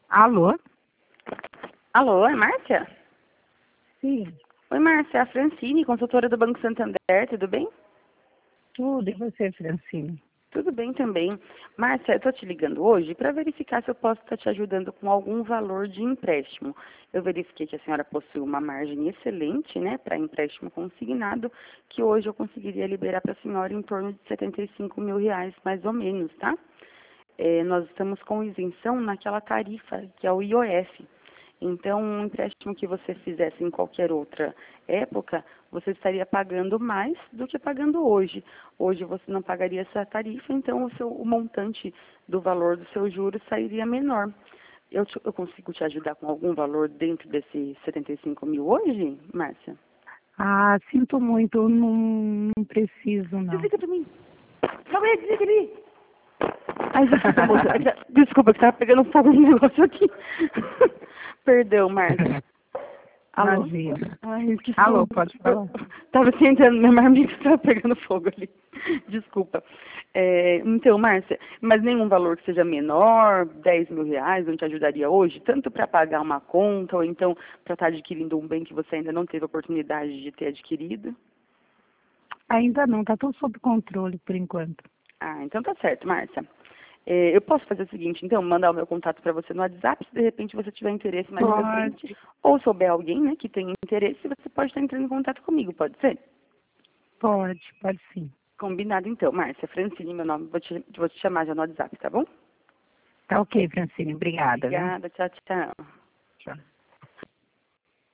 Alô? Alô, é Márcia? Sim, Oi, Márcia, é a Francine, consultora do Banco Santander, tudo bem? tudo. E você, Francine? Tudo bem também. Márcia, eu estou te ligando hoje para verificar se eu posso estar te ajudando com algum valor de empréstimo. Eu verifiquei que a senhora possui uma margem excelente, né, para empréstimo consignado, que hoje eu conseguiria liberar para a senhora em torno de R$ 75.000, mais ou menos, tá? Nós estamos com isenção naquela tarifa, que é o IOF. Então, um empréstimo que você fizesse em qualquer outra época, você estaria pagando mais do que pagando hoje. Hoje você não pagaria essa tarifa, então o montante do valor do seu juros sairia menor. Eu consigo te ajudar com algum valor dentro desses 75 mil hoje, Márcia? Ah, sinto muito, eu não preciso, não. Desliga pra mim. Calma aí, desliga ali. Ai, desculpa, moça. Desculpa, que tava pegando fogo no negócio aqui. Perdão, Márcia. Alô? Imagina. Ai, que Alô, susto. pode falar? Tava sentando, minha marmita estava pegando fogo ali. Desculpa. Então, Márcia, mas nenhum valor que seja menor, R$ 10.000, não te ajudaria hoje? Tanto para pagar uma conta, ou então para estar adquirindo um bem que você ainda não teve oportunidade de ter adquirido? Ainda não, tá tudo sob controle por enquanto. Ah, então tá certo, Márcia. Eu posso fazer o seguinte, então, mandar o meu contato para você no WhatsApp, se de repente você tiver interesse mais pra frente, Pode, ou souber alguém, né, que tenha interesse, você pode estar entrando em contato comigo, pode ser? pode sim. Combinado então, Márcia. Francine, meu nome, vou te chamar já no WhatsApp, tá bom? Tá ok, Francine, obrigada, viu? Obrigada, tchau, tchau.